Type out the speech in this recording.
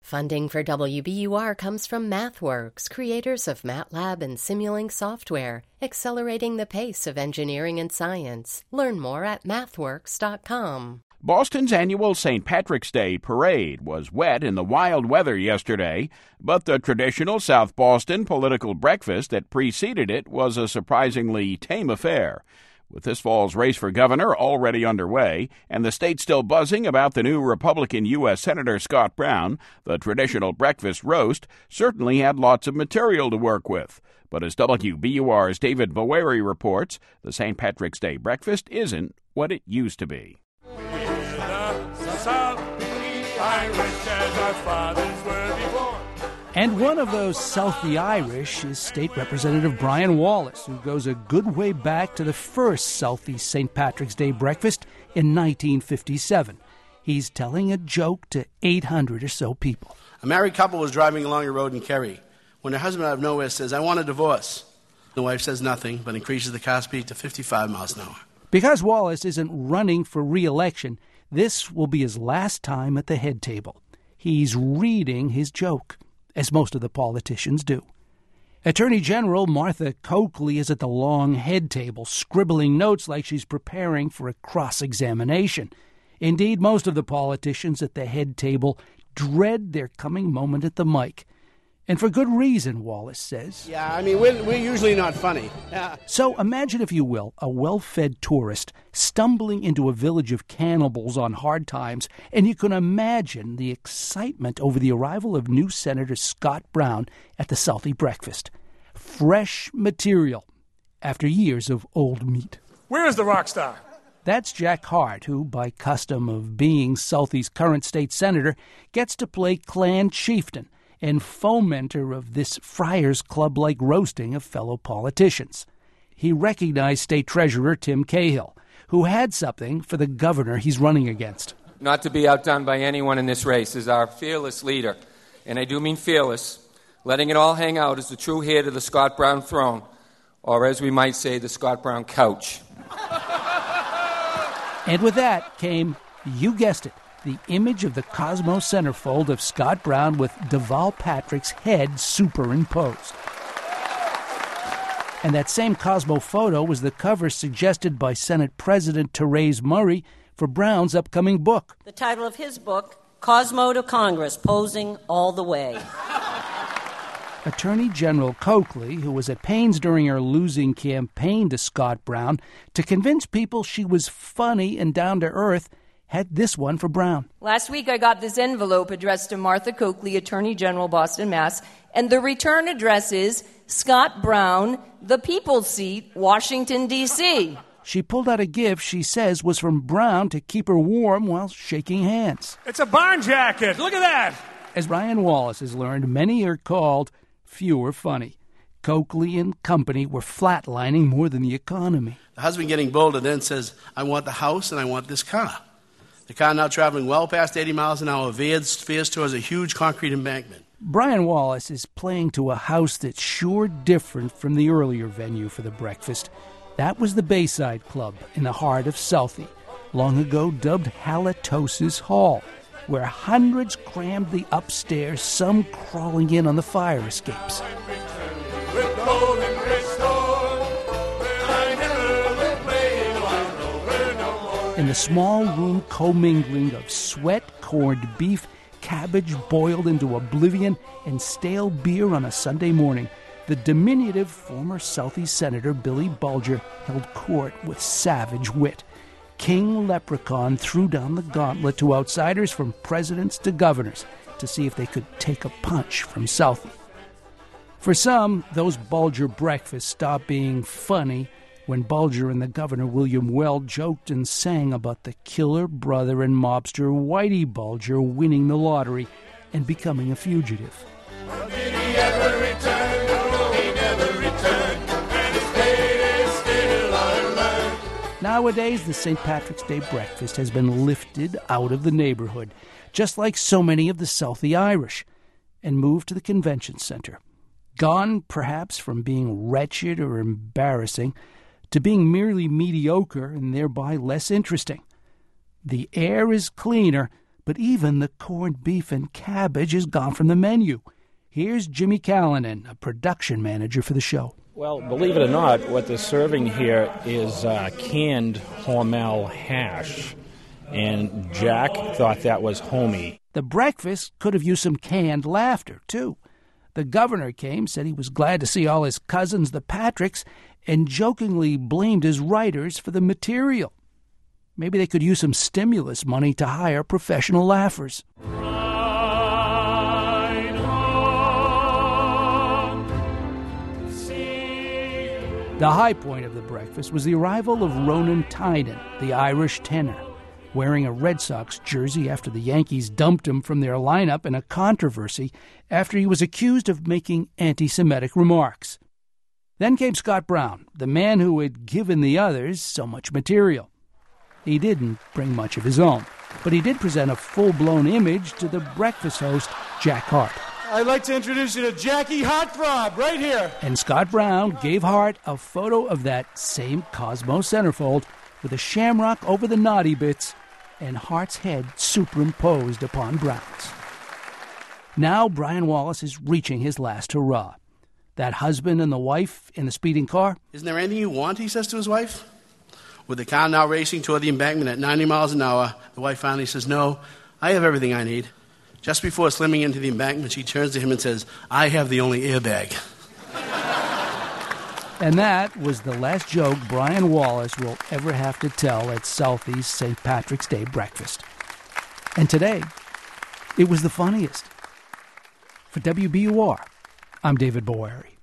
Funding for WBUR comes from MathWorks, creators of MATLAB and Simulink software, accelerating the pace of engineering and science. Learn more at mathworks.com. Boston's annual St. Patrick's Day parade was wet in the wild weather yesterday, but the traditional South Boston political breakfast that preceded it was a surprisingly tame affair. With this fall's race for governor already underway and the state still buzzing about the new Republican U.S. Senator Scott Brown, the traditional breakfast roast certainly had lots of material to work with. But as WBUR's David Bowery reports, the St. Patrick's Day breakfast isn't what it used to be. And one of those Southie Irish is State Representative Brian Wallace, who goes a good way back to the first Southie St. Patrick's Day breakfast in 1957. He's telling a joke to 800 or so people. A married couple was driving along a road in Kerry when her husband out of nowhere says, "I want a divorce." The wife says nothing, but increases the car speed to 55 miles an hour. Because Wallace isn't running for re-election, this will be his last time at the head table. He's reading his joke, as most of the politicians do. Attorney General Martha Coakley is at the long head table, scribbling notes like she's preparing for a cross-examination. Indeed, most of the politicians at the head table dread their coming moment at the mic. And for good reason, Wallace says. Yeah, I mean, we're usually not funny. So imagine, if you will, a well-fed tourist stumbling into a village of cannibals on hard times, and you can imagine the excitement over the arrival of new Senator Scott Brown at the Southie breakfast. Fresh material after years of old meat. Where is the rock star? That's Jack Hart, who, by custom of being Southie's current state senator, gets to play clan chieftain and fomenter of this Friars Club-like roasting of fellow politicians. He recognized State Treasurer Tim Cahill, who had something for the governor he's running against. Not to be outdone by anyone in this race is our fearless leader, and I do mean fearless, letting it all hang out as the true heir to the Scott Brown throne, or as we might say, the Scott Brown couch. And with that came, you guessed it, the image of the Cosmo centerfold of Scott Brown with Deval Patrick's head superimposed. And that same Cosmo photo was the cover suggested by Senate President Therese Murray for Brown's upcoming book. The title of his book, Cosmo to Congress, Posing All the Way. Attorney General Coakley, who was at pains during her losing campaign to Scott Brown to convince people she was funny and down to earth, had this one for Brown. Last week I got this envelope addressed to Martha Coakley, Attorney General, Boston, Mass., and the return address is Scott Brown, the People's Seat, Washington, D.C. She pulled out a gift she says was from Brown to keep her warm while shaking hands. It's a barn jacket. Look at that. As Brian Wallace has learned, many are called, few are funny. Coakley and company were flatlining more than the economy. The husband getting bolder then says, "I want the house and I want this car." The car, now traveling well past 80 miles an hour, veers towards a huge concrete embankment. Brian Wallace is playing to a house that's sure different from the earlier venue for the breakfast. That was the Bayside Club in the heart of Southie, long ago dubbed Halitosis Hall, where hundreds crammed the upstairs, some crawling in on the fire escapes. In the small room commingling of sweat, corned beef, cabbage boiled into oblivion, and stale beer on a Sunday morning, the diminutive former Southie Senator Billy Bulger held court with savage wit. King Leprechaun threw down the gauntlet to outsiders from presidents to governors to see if they could take a punch from Southie. For some, those Bulger breakfasts stopped being funny when Bulger and the governor William Weld joked and sang about the killer brother and mobster Whitey Bulger winning the lottery and becoming a fugitive. Did he ever return? No, he never returned, and his fate is still unknown. Nowadays, the St. Patrick's Day breakfast has been lifted out of the neighborhood, just like so many of the Southie Irish, and moved to the convention center. Gone, perhaps, from being wretched or embarrassing to being merely mediocre and thereby less interesting. The air is cleaner, But even the corned beef and cabbage is gone from the menu. Here's Jimmy Callanan, a production manager for the show. Well, believe it or not, what they're serving here is canned Hormel hash. And Jack thought that was homey. The breakfast could have used some canned laughter, too. The governor came, said he was glad to see all his cousins, the Patricks, and jokingly blamed his writers for the material. Maybe they could use some stimulus money to hire professional laughers. The high point of the breakfast was the arrival of Ronan Tynan, the Irish tenor, wearing a Red Sox jersey after the Yankees dumped him from their lineup in a controversy after he was accused of making anti-Semitic remarks. Then came Scott Brown, the man who had given the others so much material. He didn't bring much of his own, but he did present a full-blown image to the breakfast host, Jack Hart. I'd like to introduce you to Jackie Heartthrob, right here. And Scott Brown gave Hart a photo of that same Cosmo centerfold with a shamrock over the naughty bits and Hart's head superimposed upon Brown's. Now Brian Wallace is reaching his last hurrah. That husband and the wife in the speeding car. Isn't there anything you want, he says to his wife? With the car now racing toward the embankment at 90 miles an hour, the wife finally says, "No, I have everything I need." Just before slamming into the embankment, she turns to him and says, "I have the only airbag." And that was the last joke Brian Wallace will ever have to tell at Southie's St. Patrick's Day breakfast. And today, it was the funniest. For WBUR, I'm David Boeri.